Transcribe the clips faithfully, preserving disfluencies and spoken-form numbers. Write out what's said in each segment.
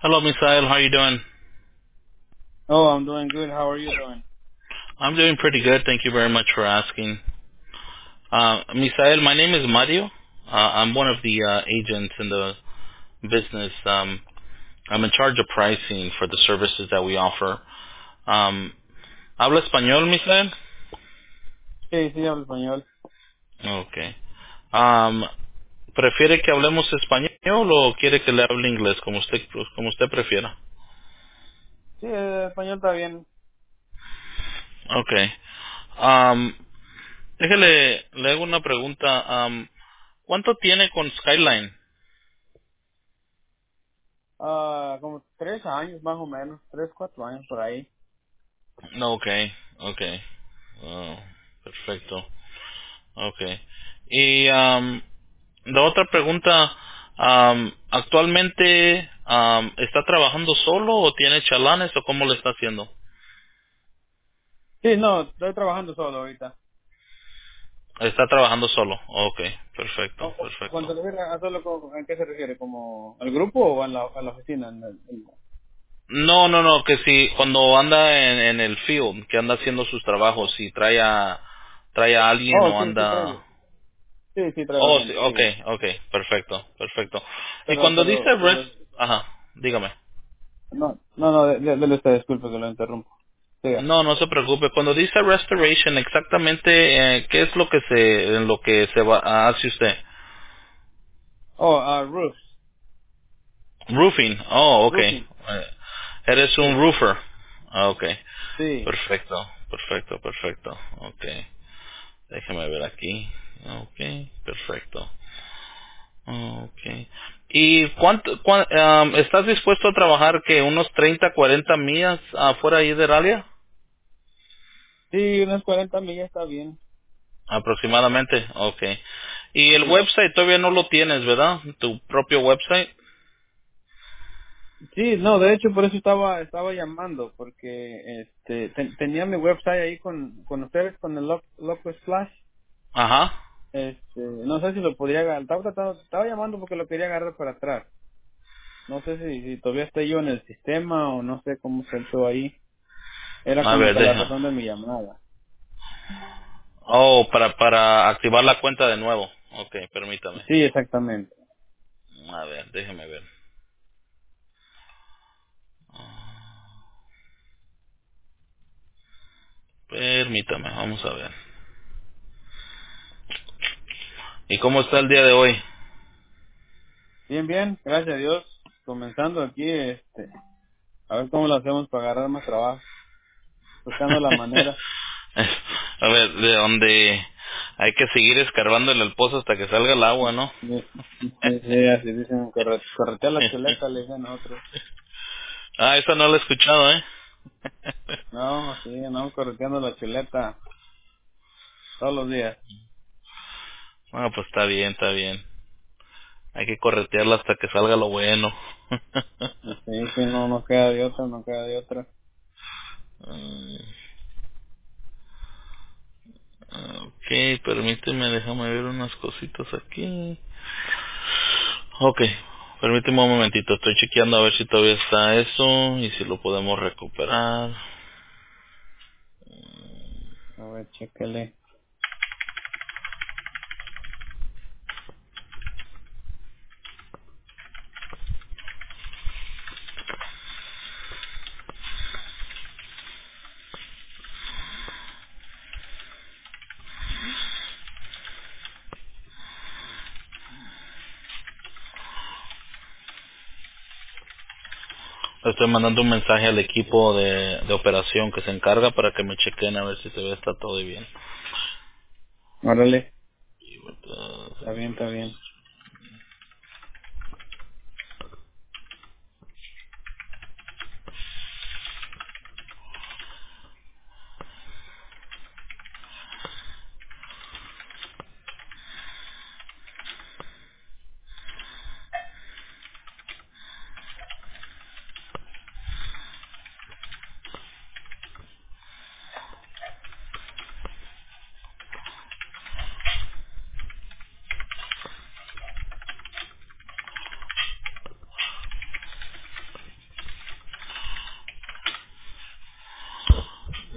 Hello, Misael. How are you doing? Oh, I'm doing good. How are you doing? I'm doing pretty good. Thank you very much for asking. Uh, Misael, my name is Mario. Uh, I'm one of the uh, agents in the business. Um, I'm in charge of pricing for the services that we offer. Um, ¿Habla español, Misael? Sí, sí, hablo español. Okay. Um, ¿Prefiere que hablemos español o quiere que le hable inglés, como usted, como usted prefiera? Sí, el español está bien. Okay. Um, déjele, le hago una pregunta. Um, ¿Cuánto tiene con Skyline? Ah, como tres años más o menos, tres, cuatro años por ahí. No, okay, okay. Oh, perfecto. Okay. Y um, la otra pregunta, um, ¿actualmente um, está trabajando solo o tiene chalanes o cómo lo está haciendo? Sí, no, estoy trabajando solo ahorita. Está trabajando solo. Okay, O, perfecto, o, cuando perfecto. se refiere a solo, ¿cómo- ¿a qué se refiere? ¿Como al grupo o en la, en la oficina? En el- en- No, no, no, que si cuando anda en, en el field, que anda haciendo sus trabajos, si trae a, trae a alguien Oh, o sí, sí traigo. anda... Sí, sí traigo Oh, sí, gente, sí. okay, okay, perfecto, perfecto. Y Pero, cuando dice pero, rest... pero, Ajá, dígame. no, no, no, de- de- dele usted, disculpe que lo interrumpo. Siga. No, no se preocupe. Cuando dice restoration, exactamente eh, qué es lo que se, en lo que se va, hace usted. Oh, ah, roofs. Roofing. Oh, okay. Roofing. Eh, Eres un Sí, roofer. Ah, okay. sí. Perfecto, perfecto, perfecto. Okay. Déjeme ver aquí. Okay, perfecto. Okay. ¿Y cuánto, cuán- am, estás dispuesto a trabajar que unos treinta, cuarenta millas afuera ahí del área? Sí, unas cuarenta millas está bien. Aproximadamente, okay. Y el Sí. website todavía no lo tienes, ¿verdad? Tu propio website. Sí, no, de hecho por eso estaba estaba llamando, porque este te- tenía mi website ahí con, con ustedes, con el Loc- Loco Splash. Ajá. Este, no sé si lo podría agarrar. Estaba, tratando- estaba llamando porque lo quería agarrar para atrás. No sé si, si todavía estoy yo en el sistema o no sé cómo se hizo ahí. Era A como ver, que la deja. razón de mi llamada. Oh, para para activar la cuenta de nuevo. Okay, permítame. Sí, exactamente. A ver, déjeme ver. Permítame, vamos a ver. ¿Y cómo está el día de hoy? Bien, bien, gracias a Dios. Comenzando aquí, este, a ver cómo lo hacemos para agarrar más trabajo. Buscando la manera. A ver, de donde hay que seguir escarbándole el pozo hasta que salga el agua, ¿no? Sí, sí, sí, así dicen, corre, corretea la chuleta, le dicen a otros. Ah, eso no lo he escuchado, ¿eh? No, sí, no, correteando la chuleta todos los días. Bueno, pues está bien, está bien. Hay que corretearla hasta que salga lo bueno. Sí, sí, no, no queda de otra, no queda de otra. Mm, ok, permíteme, déjame ver unas cositas aquí. Ok, permíteme un momentito, estoy chequeando a ver si todavía está eso y si lo podemos recuperar. A ver, chéquele. Le estoy mandando un mensaje al equipo de, de operación que se encarga para que me chequen a ver si todavía está todo bien. Órale, está bien, está bien.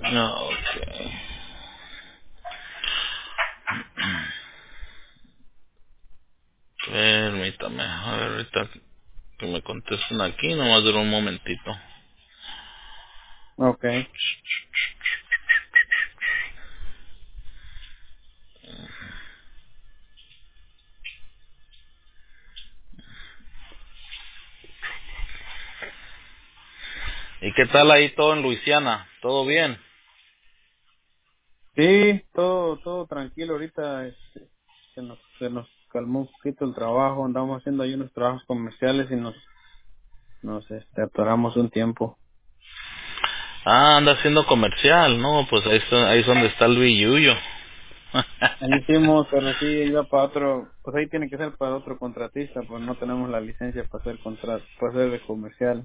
No, ok. Permítame, a ver ahorita que me contesten aquí, nomás dura un momentito. Okay. ¿Y qué tal ahí todo en Luisiana? ¿Todo bien? Sí, todo, todo tranquilo ahorita, este, se nos, se nos calmó un poquito el trabajo, andamos haciendo ahí unos trabajos comerciales y nos, nos, este, atoramos un tiempo. Ah, anda haciendo comercial, ¿no? Pues ahí, está- ahí es donde está el billuyo. Ahí hicimos, pero sí iba para otro, pues ahí tiene que ser para otro contratista, pues no tenemos la licencia para hacer contrato, para hacer de comercial.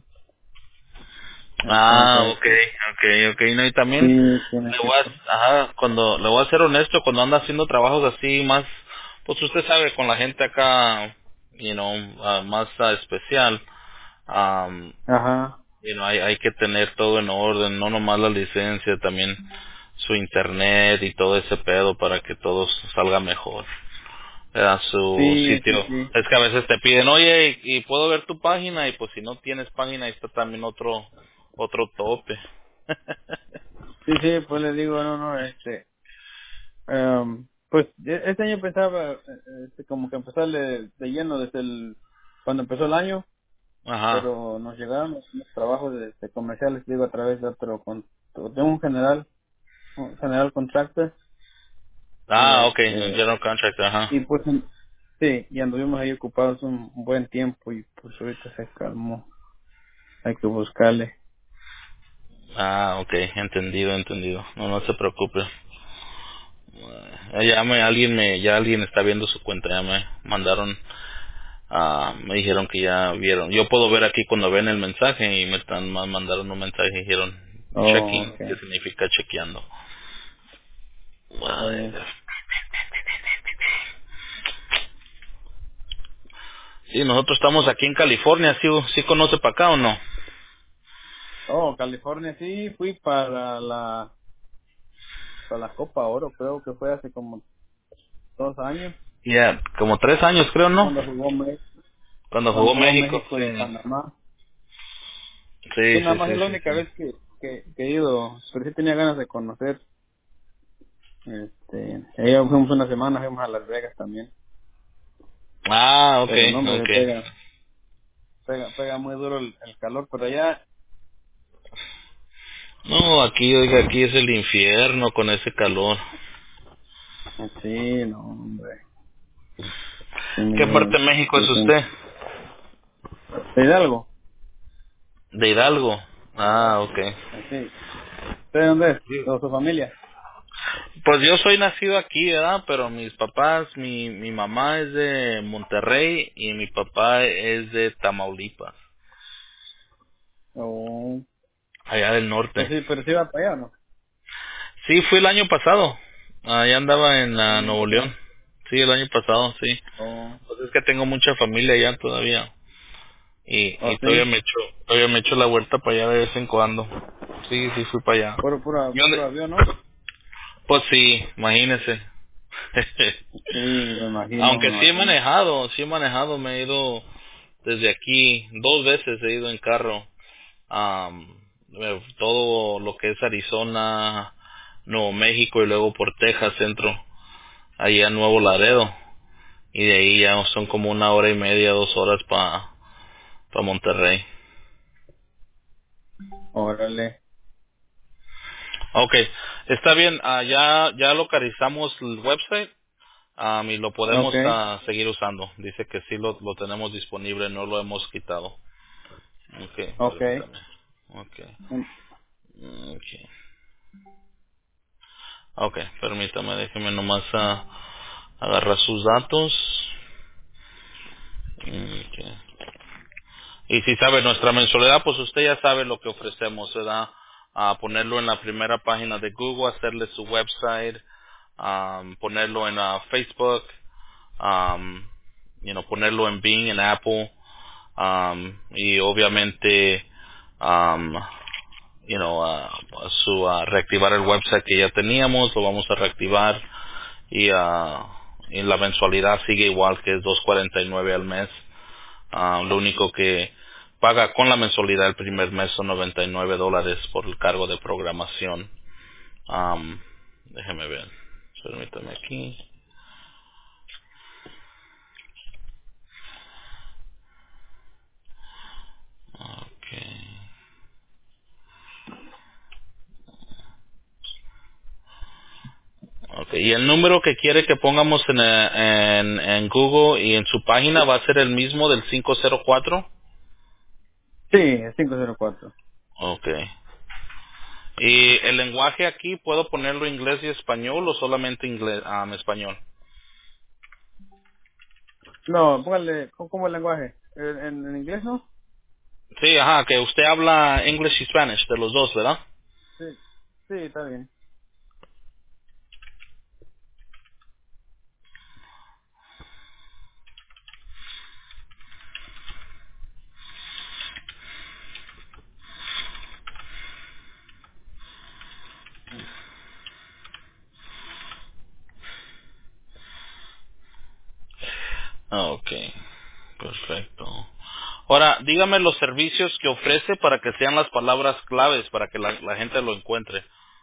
Ah, Entonces, okay, okay, okay. No, y también sí, tiene le que voy ser. a, ajá, cuando le voy a ser honesto, cuando anda haciendo trabajos así más, pues usted sabe, con la gente acá, you know, ah, más ah, especial, um, Ajá. you know, hay, hay que tener todo en orden, no nomás la licencia, también su internet y todo ese pedo para que todo salga mejor. A su Sí, sí, sitio. sí. Es que a veces te piden, oye, y, y puedo ver tu página, y pues si no tienes página, ahí está también otro otro tope. Sí, sí, pues le digo, no, no, este, em, pues e- este año pensaba, eh, este, como que empezarle de lleno desde el, cuando empezó el año, Ajá. pero nos llegaron los, los trabajos de, de comerciales, digo, a través de otro, con, de un general, un general contractor, y Ah, ok, el este, general contract, ajá. y pues, en- sí, y anduvimos ahí ocupados un, un buen tiempo, y pues ahorita se calmó, hay que buscarle. Ah, ok, entendido, entendido. No, no se preocupe. Eh, Ya me, alguien me, ya alguien está viendo su cuenta, ya me mandaron, ah, me dijeron que ya vieron. Yo puedo ver aquí cuando ven el mensaje y me están ma- mandaron un mensaje y dijeron Oh, checking, que okay, significa chequeando. está Ay, bien. sí, nosotros estamos aquí en California, ¿sí, sí conoce para acá o no? Oh, California, sí, fui para la para la Copa Oro, creo que fue hace como dos años, Ya, como tres años creo, ¿no? cuando jugó México, Cuando cuando jugó jugó México, México y sí. Panamá. Sí, Sí, nada sí, más es sí, la sí, única sí. vez que, que, que he ido, pero sí tenía ganas de conocer. Este, ahí fuimos una semana, fuimos a Las Vegas también, Ah, ok, pero no, hombre, se ok. pega, pega, pega muy duro el, el calor, pero allá, No, aquí, oiga, aquí es el infierno con ese calor. sí, no, hombre, sí me ¿Qué parte dio, de México es sí, sí. usted? ¿De Hidalgo? De Hidalgo. Ah, ok. Sí. ¿Usted de dónde es? Sí. ¿De su familia? Pues yo soy nacido aquí, ¿verdad? Pero mis papás, mi, mi mamá es de Monterrey y mi papá es de Tamaulipas, Oh, allá del norte. pues sí, pero sí va para allá, ¿o no? Sí, fui el año pasado. Allá andaba en El ah, año Nuevo pasado. León. Sí, el año pasado, sí. Oh, Pues es que tengo mucha familia allá todavía. Y, ¿oh y todavía sí? me echo, todavía me echo la vuelta para allá de vez en cuando. Sí, sí, fui para allá. Puro, puro, ¿Y dónde? puro avión, ¿no? Pues sí, imagínese. Sí, me imagino, Aunque me sí he imagino. manejado, sí he manejado, me he ido desde aquí, dos veces he ido en carro. Am, eh, todo lo que es Arizona, Nuevo México y luego por Texas, centro, allá en Nuevo Laredo. Y de ahí ya son como una hora y media, dos horas para pa Monterrey. Órale. Okay, está bien, ah, ya, ya localizamos el website, am, y lo podemos Okay, ah, seguir usando. Dice que sí lo, lo tenemos disponible, no lo hemos quitado. Okay, okay. permítame. Okay, Mm, okay, okay, permítame, déjeme nomás ah, agarrar sus datos. Okay. Y si sabe nuestra mensualidad, pues usted ya sabe lo que ofrecemos, ¿verdad? A ponerlo en la primera página de Google, hacerle su website, um, ponerlo en ah, Facebook, um, you know, ponerlo en Bing, en Apple, um, y obviamente um, you know, a, a su, a reactivar el website que ya teníamos, lo vamos a reactivar y, ah, y la mensualidad sigue igual, que es dos cuarenta y nueve al mes. Ah, lo único que paga con la mensualidad el primer mes son noventa y nueve dólares por el cargo de programación. Um, déjeme ver, permítame aquí. Okay. Okay. Y el número que quiere que pongamos en, eh, en, en Google y en su página va a ser el mismo del cinco cero cuatro. Sí, es cinco cero cuatro. Okay. Y el lenguaje aquí, ¿puedo ponerlo inglés y español o solamente inglés, ah, español? No, póngale, ¿cómo, cómo el lenguaje? ¿En, en, en inglés no? Sí, ajá, que usted habla English y Spanish, de los dos, ¿verdad? Sí, sí, está bien. Okay, perfecto. Ahora, dígame los servicios que ofrece para que sean las palabras claves para que la, la gente lo encuentre.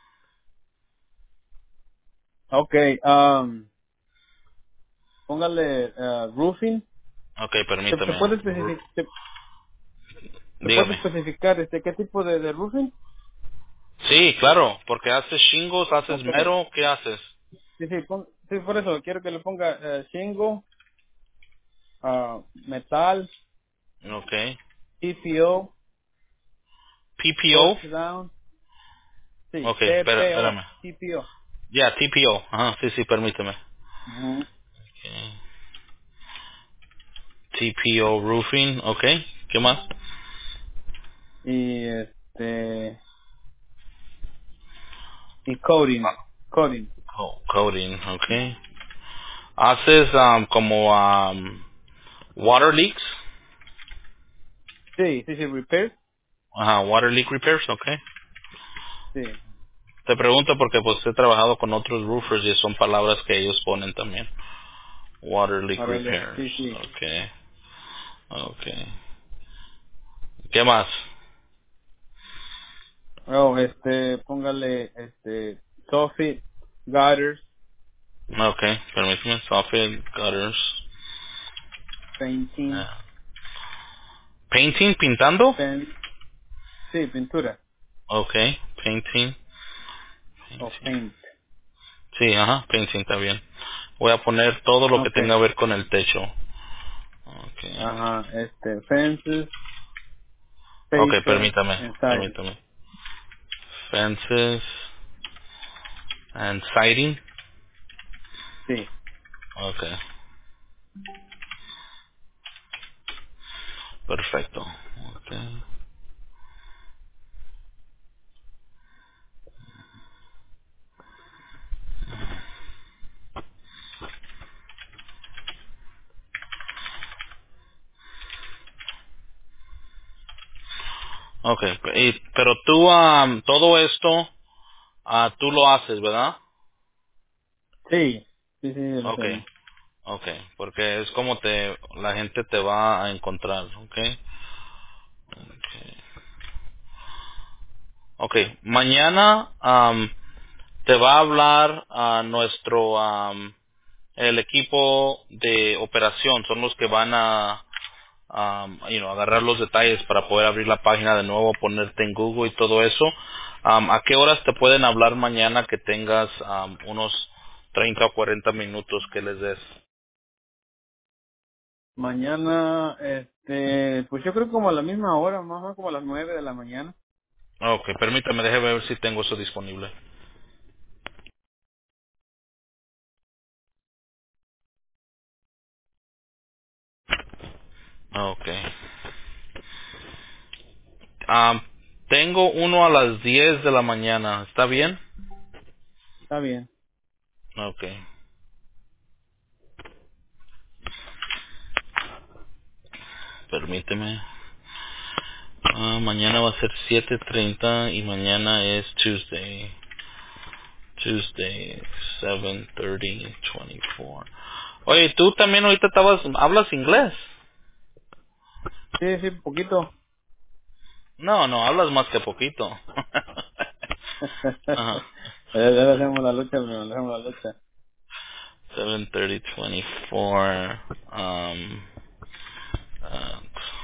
Okay, um, póngale uh, roofing. Okay, ¿Se, se permítame. puede Ru- especificar, se, se puede Dígame. especificar este qué tipo de, de roofing? Sí, claro, porque haces shingles, haces Okay, mero, ¿qué haces? sí, sí, pon- sí, por eso quiero que le ponga eh, shingle, uh, metal, Okay. T P O, P P O. torch down, sí, Okay, espera, T P O, espérame. T P O. Ya, T P O. Ajá, sí, sí, permíteme. Ujú. Okay. T P O Roofing, okay. ¿Qué más? Y este, y coding, coding. Oh, coding, okay. Haces um, como um, water leaks. Sí, sí, sí, repair. Ajá, water leak repairs, okay. Sí, Te pregunto porque pues he trabajado con otros roofers y son palabras que ellos ponen también. Water leak órale, repairs, sí, sí. okay. Okay. ¿Qué más? Oh, este, póngale, este, soffit, gutters, Okay, permíteme. Soffit, gutters. painting, Ah. Painting, pintando. pen, sí, pintura, Okay, painting. o Painting. paint. Sí, ajá, painting está bien. Voy a poner todo lo que tenga Okay, que ver con el techo. Okay. ajá, este, fences, Okay, fascia, permítame, and siding. permítame. Fences and siding. Sí, Okay, perfecto. Okay. Okay, y- pero tú am, todo esto ah, tú lo haces, ¿verdad? sí, sí, sí, lo Okay, hacemos. okay, porque es como te la gente te va a encontrar, okay. Okay, okay. Mañana am, te va a hablar a nuestro am, el equipo de operación, son los que van a um, you know, agarrar los detalles para poder abrir la página de nuevo, ponerte en Google y todo eso. Um, ¿A qué horas te pueden hablar mañana que tengas um, unos treinta o cuarenta minutos que les des? Mañana, este, pues yo creo como a la misma hora, más o menos como a las nueve de la mañana. Ok, permítame, déjeme ver si tengo eso disponible. Ok. Um, tengo uno a las diez de la mañana, ¿está bien? Está bien. Ok. Permíteme. Ah, mañana va a ser siete treinta y mañana es Tuesday. Tuesday, seven thirty, twenty-four. Oye, tú también ahorita estabas, hablas inglés. Sí, sí, poquito. No, no, hablas más que poquito. Ajá. ya, ya le hacemos la lucha, le hacemos la lucha. seven thirty, twenty-four. Um, uh,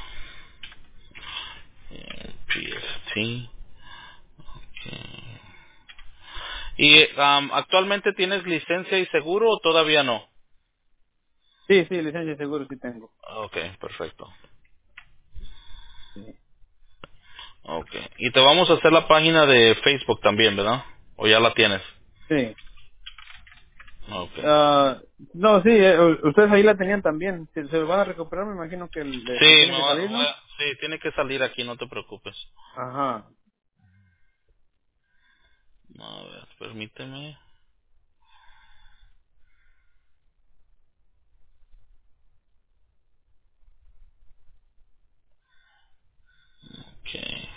P S T. Okay. ¿Y um, actualmente tienes licencia y seguro o todavía no? Sí, sí, licencia de seguro sí tengo. Okay, perfecto. Sí. Okay. Y te vamos a hacer la página de Facebook también, ¿verdad? ¿O ya la tienes? Sí. Okay. Ah, no, sí, eh, u- ustedes ahí la tenían también. Si se lo van a recuperar, me imagino que le, Sí, le tiene me que va- salir, voy ¿no? a- sí, tiene que salir aquí, no te preocupes. Ajá. A ver, permíteme. Okay.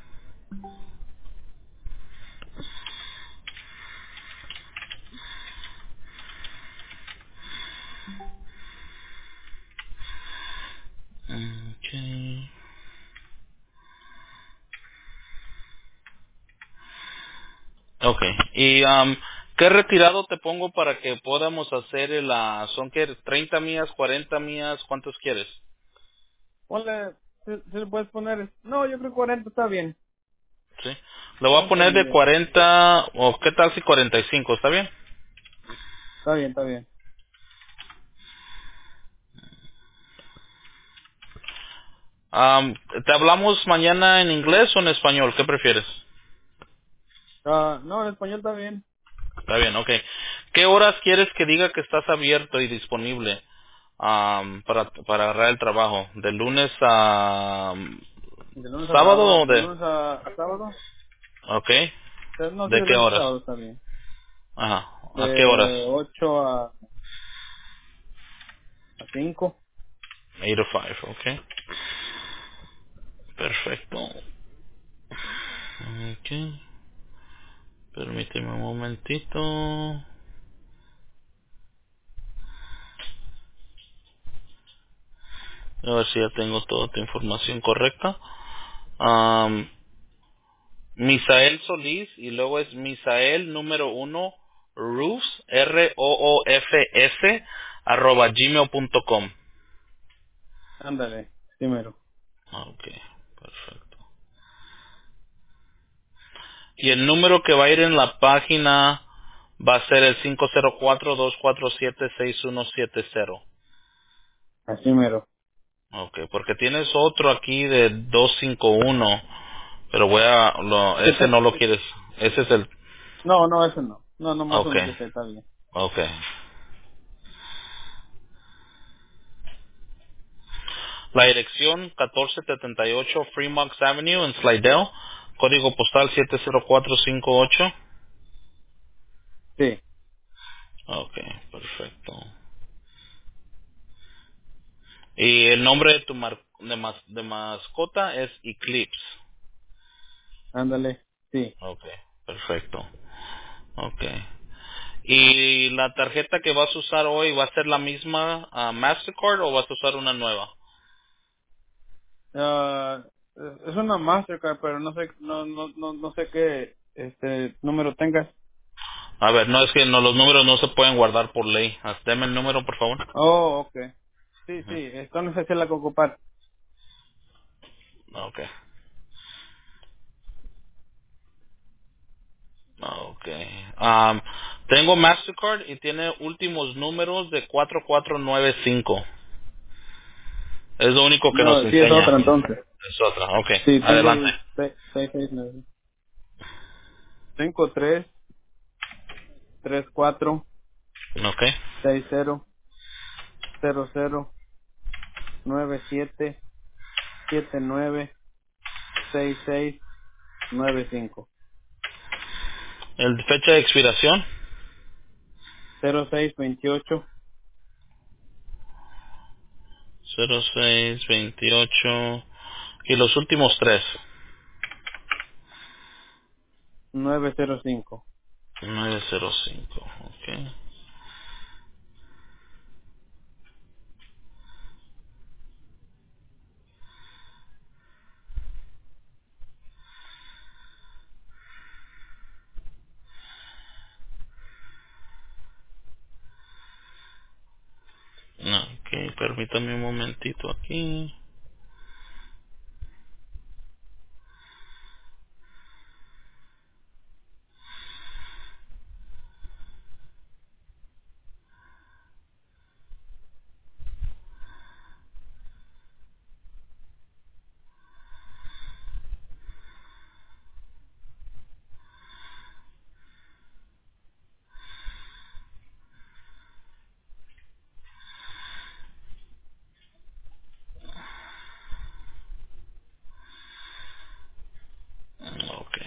Okay. Okay. Y um, ¿qué retirado te pongo para que podamos hacer el, ah, son que treinta millas, cuarenta millas, ¿cuántos quieres? Ponle, si, si le puedes poner, no, yo creo que cuarenta está bien. Sí. Lo voy a cuarenta poner de millas. cuarenta o qué tal si cuarenta y cinco, ¿está bien? Está bien, está bien. Um, ¿te hablamos mañana en inglés o en español? ¿Qué prefieres? Ah, no, en español está bien. Está bien, ok. ¿Qué horas quieres que diga que estás abierto y disponible am, para, para agarrar el trabajo? ¿De lunes a mm, De lunes a sábado sábado, o de de...? lunes a, a sábado. Ok. Eh, No, sí, ¿De de qué lunes a horas? sábado está bien. Ajá. ¿A qué horas? De ocho a, a cinco. eight to five, ok. Perfecto. Ok. Permíteme un momentito. A ver si ya tengo toda tu información correcta. Am, Misael Solís y luego es Misael número uno Roofs R O O F S arroba gmail punto com. Ándale, primero. Ok, perfecto. Y el número que va a ir en la página va a ser el cinco cero cuatro, dos cuatro siete, seis uno siete cero. Así mero. Ok, porque tienes otro aquí de doscientos cincuenta y uno, pero voy a, lo, ¿Qué ese te- no lo quieres, ese es el, No, no, eso no. No, nomás ok, uno que se está bien. ok. La dirección catorce setenta y ocho Fremont Avenue en Slidell, código postal siete cero cuatro cinco ocho. Sí, Ok, perfecto. Y el nombre de tu mar- de, mas- de mascota es Eclipse. ándale, sí. Ok, perfecto. Ok. ¿Y la tarjeta que vas a usar hoy va a ser la misma ah, Mastercard o vas a usar una nueva? Ah, es una Mastercard, pero no sé, no, no, no, no sé qué este número tengas. A ver, no es que no, los números no se pueden guardar por ley. Ah, deme el número, por favor. Oh, okay. Sí, sí, Ujú. esto no sé si la que ocupar. Ok. Ok. Am, tengo Mastercard y tiene últimos números de cuatro cuatro nueve cinco. Es lo único que nos No, sí es enseña. otra entonces. Es otra. Ok. Sí, tengo Adelante. el seis, seis, seis, nueve. Cinco, tres, tres, cuatro, Ok. seis, cero, cero, cero, nueve, siete, siete, nueve, seis, seis, nueve, cinco. El fecha de expiración. Cero, seis, veintiocho. cero seis veintiocho. Y los últimos tres. nueve cero cinco. nueve cero cinco. Ok. Ok, permítame un momentito aquí. Ok.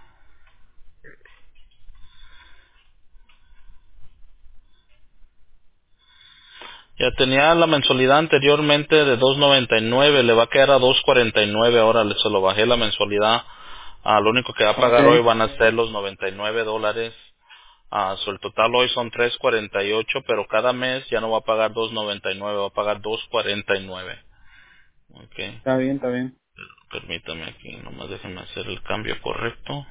Ya tenía la mensualidad anteriormente de dos noventa y nueve, le va a quedar a dos cuarenta y nueve ahora, le se lo bajé la mensualidad. Ah, lo único que va a Ok. pagar hoy van a ser los noventa y nueve dólares. Ah, so el total hoy son tres cuarenta y ocho, pero cada mes ya no va a pagar dos noventa y nueve, va a pagar dos cuarenta y nueve. Ok, Está bien, está bien. permítame aquí, nomás déjenme hacer el cambio correcto.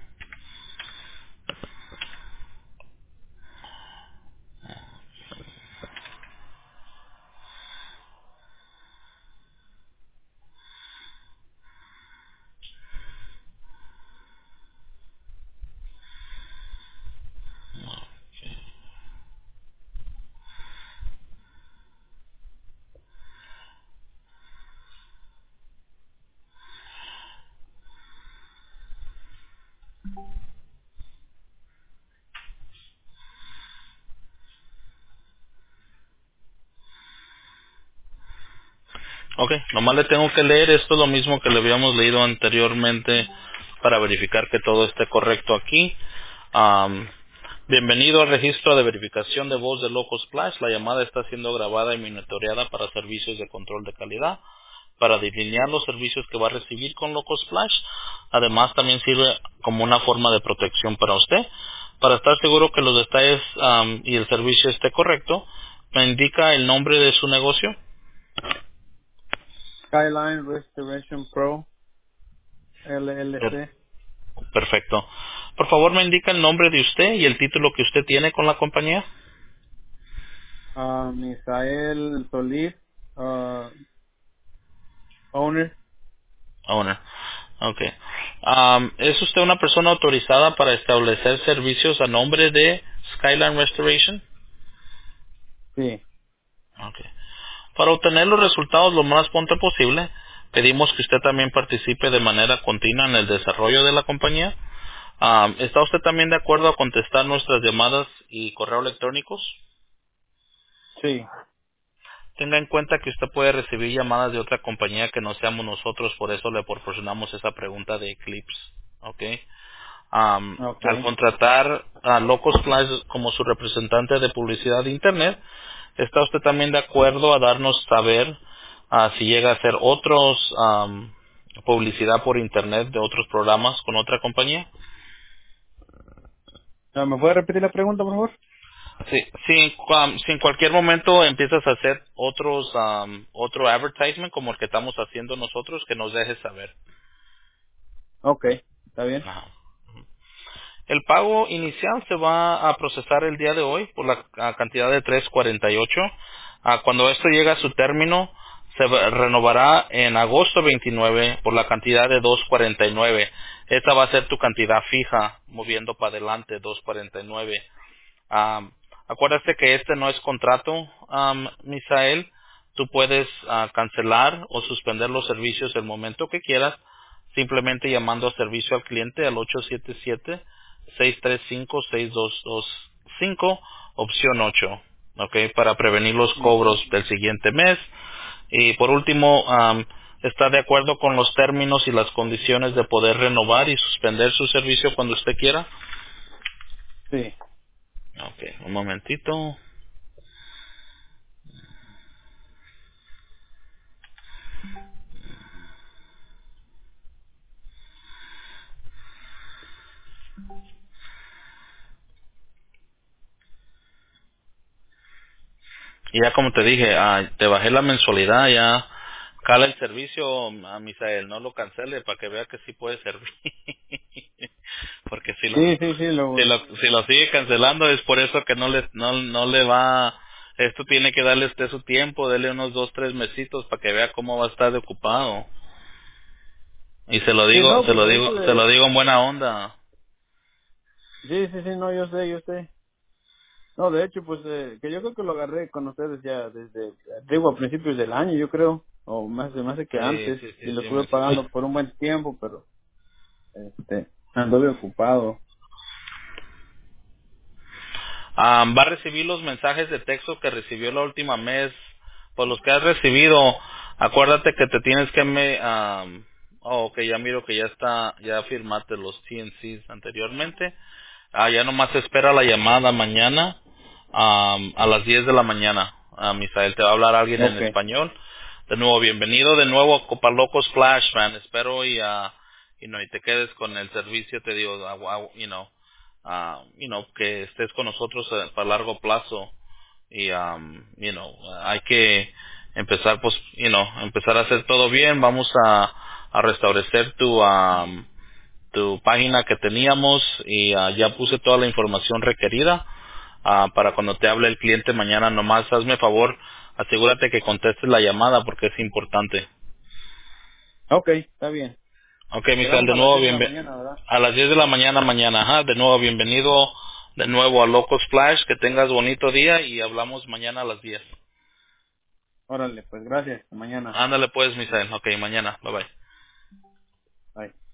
Ok, nomás le tengo que leer esto, lo mismo que le habíamos leído anteriormente para verificar que todo esté correcto aquí. Am, Bienvenido al registro de verificación de voz de Loco Splash. La llamada está siendo grabada y monitoreada para servicios de control de calidad, para delinear los servicios que va a recibir con Loco Splash. Además, también sirve como una forma de protección para usted. Para estar seguro que los detalles am, y el servicio esté correcto, me indica el nombre de su negocio. Skyline Restoration Pro, L L Per- C. Perfecto. Por favor, me indica el nombre de usted y el título que usted tiene con la compañía. Ah, Misael Solís, ah, owner. Owner. Okay. Am, ¿Es usted una persona autorizada para establecer servicios a nombre de Skyline Restoration? Sí. Okay. Para obtener los resultados lo más pronto posible, pedimos que usted también participe de manera continua en el desarrollo de la compañía. Am, ¿Está usted también de acuerdo a contestar nuestras llamadas y correo electrónicos? Sí. Tenga en cuenta que usted puede recibir llamadas de otra compañía que no seamos nosotros, por eso le proporcionamos esa pregunta de Eclipse. ¿Ok? Am, Ok. al contratar a Locos Flash como su representante de publicidad de Internet, ¿está usted también de acuerdo a darnos saber ah, si llega a hacer otros am, publicidad por Internet de otros programas con otra compañía? Ah, ¿Me puede repetir la pregunta, por favor? Sí, si, um, si en cualquier momento empiezas a hacer otros um, otro advertisement como el que estamos haciendo nosotros, que nos dejes saber. Ok. ¿Está bien? Ajá. El pago inicial se va a procesar el día de hoy por la ah, cantidad de tres cuarenta y ocho. Ah, cuando esto llegue a su término, se va- renovará en agosto veintinueve por la cantidad de dos cuarenta y nueve. Esta va a ser tu cantidad fija, moviendo para adelante dos cuarenta y nueve. Am, Acuérdate que este no es contrato, am, Misael. Tú puedes ah, cancelar o suspender los servicios el momento que quieras, simplemente llamando a servicio al cliente al ocho siete siete, seis tres cinco, seis dos dos cinco, opción ocho, ¿ok? Para prevenir los Ok. cobros del siguiente mes. Y por último, am, ¿está de acuerdo con los términos y las condiciones de poder renovar y suspender su servicio cuando usted quiera? Sí. Ok, un momentito. Y ya como te dije, ah, te bajé la mensualidad, ya cala el servicio a Misael, no lo cancele para que vea que sí puede servir. Porque si lo, Sí, sí, sí, si lo, lo, si lo sigue cancelando es por eso que no le, no, no le va, esto tiene que darle usted su tiempo, dele unos dos, tres mesitos para que vea cómo va a estar de ocupado. Y se lo sí, digo, no, se pues lo de digo, hecho, se lo de, digo en buena onda. sí, sí, sí, no, yo sé, yo sé. No, de hecho, pues, eh, que yo creo que lo agarré con ustedes ya desde, digo, a principios del año, yo creo, o más, más de que Sí, antes, sí, y sí, lo sí, estuve me supo. pagando por un buen tiempo, pero, este, anduve ocupado. Ah, va a recibir los mensajes de texto que recibió la última mes. Por los que has recibido, acuérdate que te tienes que me... am, oh, ok, ya miro que ya está, ya firmaste los T N Cs anteriormente. Ah, ya nomás espera la llamada mañana am, a las diez de la mañana. Ah, Misael, te va a hablar alguien en Ok, español. De nuevo, bienvenido de nuevo a Copalocos Flash, man. Espero y, ah, you know, y te quedes con el servicio, te digo, ah, ah, you know, ah, you know, que estés con nosotros eh, para largo plazo. Y, um, you know, hay que empezar, pues, you know, empezar a hacer todo bien. Vamos a, a restablecer tu, um, tu página que teníamos y ah, ya puse toda la información requerida ah, para cuando te hable el cliente mañana. Nomás hazme favor, asegúrate que contestes la llamada porque es importante. ok, está bien. Ok, Misael, Quedamos de a las nuevo diez de la bienve- mañana, ¿verdad? a las diez de la mañana mañana. Ajá, de nuevo bienvenido de nuevo a Locos Flash. Que tengas bonito día y hablamos mañana a las diez. Órale, pues gracias, mañana. Ándale pues, Misael. Ok, mañana. Bye bye. Bye.